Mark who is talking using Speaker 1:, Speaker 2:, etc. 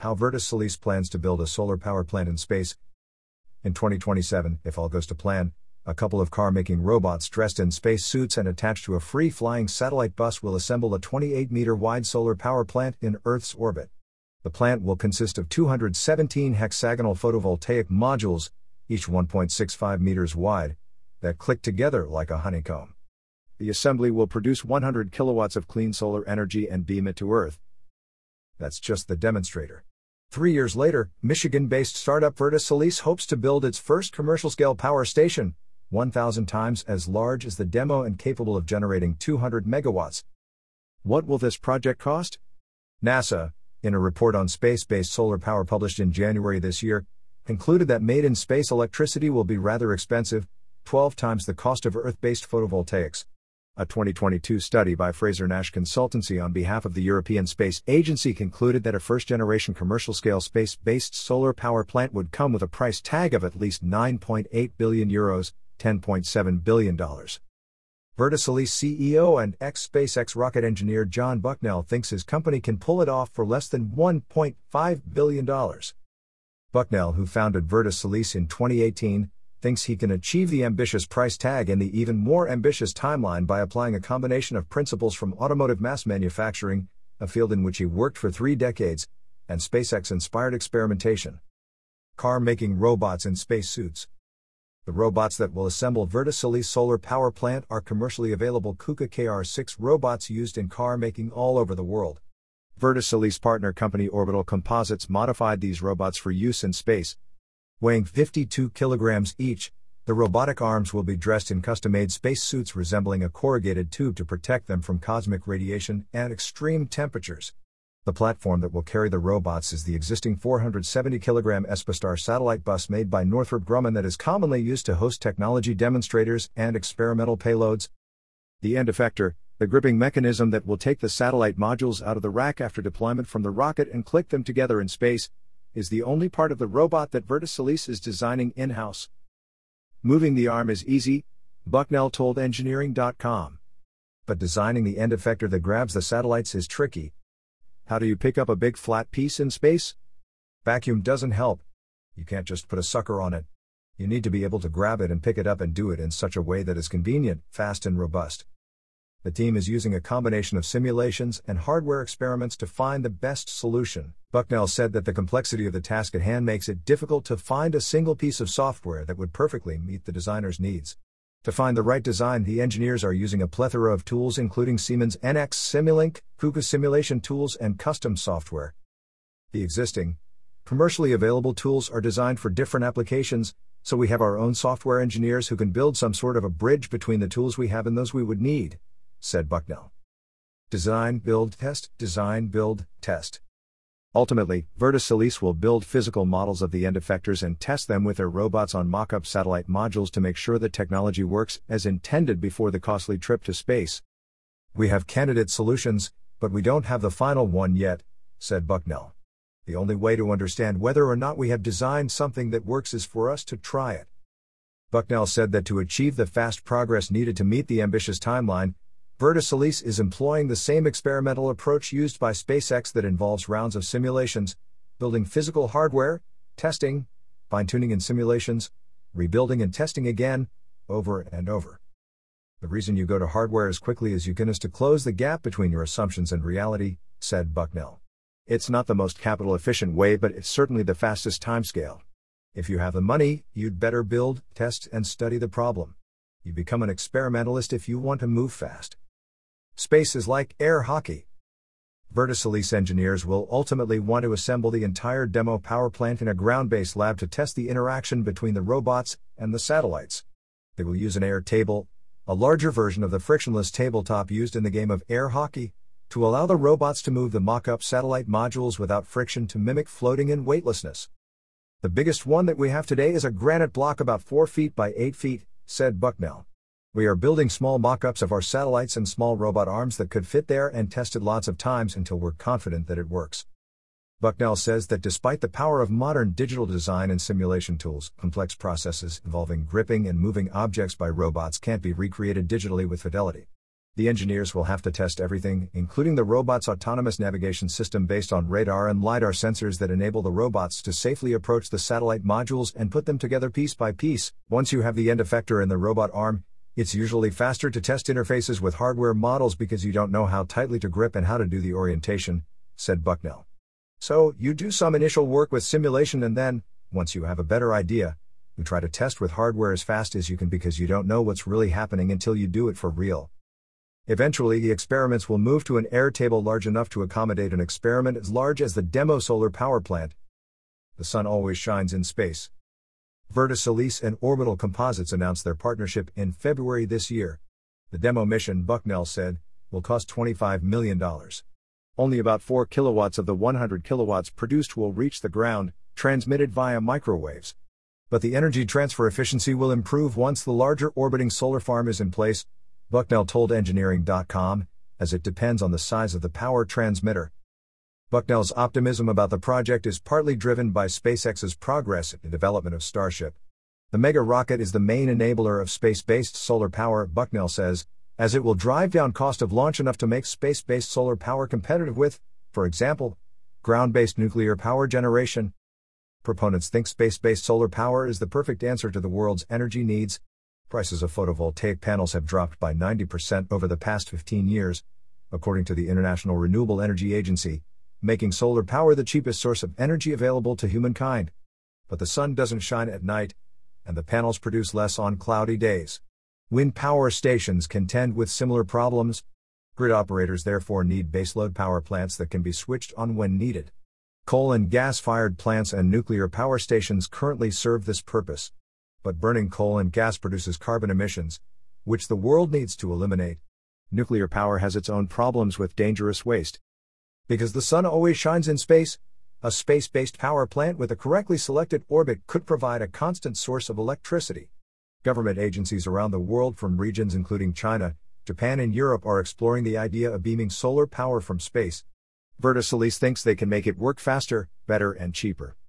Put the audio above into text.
Speaker 1: How Virtus Solis plans to build a solar power plant in space. In 2027, if all goes to plan, a couple of car-making robots dressed in space suits and attached to a free-flying satellite bus will assemble a 28-meter-wide solar power plant in Earth's orbit. The plant will consist of 217 hexagonal photovoltaic modules, each 1.65 meters wide, that click together like a honeycomb. The assembly will produce 100 kilowatts of clean solar energy and beam it to Earth. That's just the demonstrator. 3 years later, Michigan-based startup Virtus Solis hopes to build its first commercial-scale power station, 1,000 times as large as the demo and capable of generating 200 megawatts. What will this project cost? NASA, in a report on space-based solar power published in January this year, concluded that made-in-space electricity will be rather expensive, 12 times the cost of Earth-based photovoltaics. A 2022 study by Fraser-Nash Consultancy on behalf of the European Space Agency concluded that a first-generation commercial-scale space-based solar power plant would come with a price tag of at least €9.8 billion, $10.7 billion. Virtus Solis CEO and ex-SpaceX rocket engineer John Bucknell thinks his company can pull it off for less than $1.5 billion. Bucknell, who founded Virtus Solis in 2018, thinks he can achieve the ambitious price tag and the even more ambitious timeline by applying a combination of principles from automotive mass manufacturing, a field in which he worked for 3 decades, and SpaceX-inspired experimentation. Car-making robots in spacesuits. The robots that will assemble Virtus Solis solar power plant are commercially available KUKA KR6 robots used in car making all over the world. Virtus Solis partner company Orbital Composites modified these robots for use in space. Weighing 52 kilograms each, the robotic arms will be dressed in custom-made spacesuits resembling a corrugated tube to protect them from cosmic radiation and extreme temperatures. The platform that will carry the robots is the existing 470-kilogram ESPASTAR satellite bus made by Northrop Grumman that is commonly used to host technology demonstrators and experimental payloads. The end effector, the gripping mechanism that will take the satellite modules out of the rack after deployment from the rocket and click them together in space, is the only part of the robot that Virtus Solis is designing in-house. Moving the arm is easy, Bucknell told Engineering.com. But designing the end effector that grabs the satellites is tricky. How do you pick up a big flat piece in space? Vacuum doesn't help. You can't just put a sucker on it. You need to be able to grab it and pick it up and do it in such a way that is convenient, fast and robust. The team is using a combination of simulations and hardware experiments to find the best solution. Bucknell said that the complexity of the task at hand makes it difficult to find a single piece of software that would perfectly meet the designer's needs. To find the right design, the engineers are using a plethora of tools including Siemens NX Simulink, KUKA simulation tools and custom software. The existing, commercially available tools are designed for different applications, so we have our own software engineers who can build some sort of a bridge between the tools we have and those we would need, said Bucknell. Design, build, test, design, build, test. Ultimately, Virtus Solis will build physical models of the end effectors and test them with their robots on mock-up satellite modules to make sure the technology works as intended before the costly trip to space. We have candidate solutions, but we don't have the final one yet, said Bucknell. The only way to understand whether or not we have designed something that works is for us to try it. Bucknell said that to achieve the fast progress needed to meet the ambitious timeline, Virtus Solis is employing the same experimental approach used by SpaceX that involves rounds of simulations, building physical hardware, testing, fine-tuning in simulations, rebuilding and testing again, over and over. The reason you go to hardware as quickly as you can is to close the gap between your assumptions and reality, said Bucknell. It's not the most capital-efficient way, but it's certainly the fastest timescale. If you have the money, you'd better build, test, and study the problem. You become an experimentalist if you want to move fast. Space is like air hockey. Virtus Solis engineers will ultimately want to assemble the entire demo power plant in a ground-based lab to test the interaction between the robots and the satellites. They will use an air table, a larger version of the frictionless tabletop used in the game of air hockey, to allow the robots to move the mock-up satellite modules without friction to mimic floating and weightlessness. The biggest one that we have today is a granite block about 4 feet by 8 feet, said Bucknell. We are building small mock-ups of our satellites and small robot arms that could fit there and tested lots of times until we're confident that it works. Bucknell says that despite the power of modern digital design and simulation tools, complex processes involving gripping and moving objects by robots can't be recreated digitally with fidelity. The engineers will have to test everything, including the robot's autonomous navigation system based on radar and LiDAR sensors that enable the robots to safely approach the satellite modules and put them together piece by piece. Once you have the end effector in the robot arm, it's usually faster to test interfaces with hardware models because you don't know how tightly to grip and how to do the orientation, said Bucknell. So, you do some initial work with simulation and then, once you have a better idea, you try to test with hardware as fast as you can because you don't know what's really happening until you do it for real. Eventually, the experiments will move to an airtable large enough to accommodate an experiment as large as the demo solar power plant. The sun always shines in space. Vertisolis and Orbital Composites announced their partnership in February this year. The demo mission, Bucknell said, will cost $25 million. Only about 4 kilowatts of the 100 kilowatts produced will reach the ground, transmitted via microwaves. But the energy transfer efficiency will improve once the larger orbiting solar farm is in place, Bucknell told Engineering.com, as it depends on the size of the power transmitter. Bucknell's optimism about the project is partly driven by SpaceX's progress in the development of Starship. The Mega rocket is the main enabler of space-based solar power, Bucknell says, as it will drive down cost of launch enough to make space-based solar power competitive with, for example, ground-based nuclear power generation. Proponents think space-based solar power is the perfect answer to the world's energy needs. Prices of photovoltaic panels have dropped by 90% over the past 15 years, according to the International Renewable Energy Agency, making solar power the cheapest source of energy available to humankind. But the sun doesn't shine at night, and the panels produce less on cloudy days. Wind power stations contend with similar problems. Grid operators therefore need baseload power plants that can be switched on when needed. Coal and gas-fired plants and nuclear power stations currently serve this purpose. But burning coal and gas produces carbon emissions, which the world needs to eliminate. Nuclear power has its own problems with dangerous waste. Because the sun always shines in space, a space-based power plant with a correctly selected orbit could provide a constant source of electricity. Government agencies around the world from regions including China, Japan and Europe are exploring the idea of beaming solar power from space. Vertisolis thinks they can make it work faster, better and cheaper.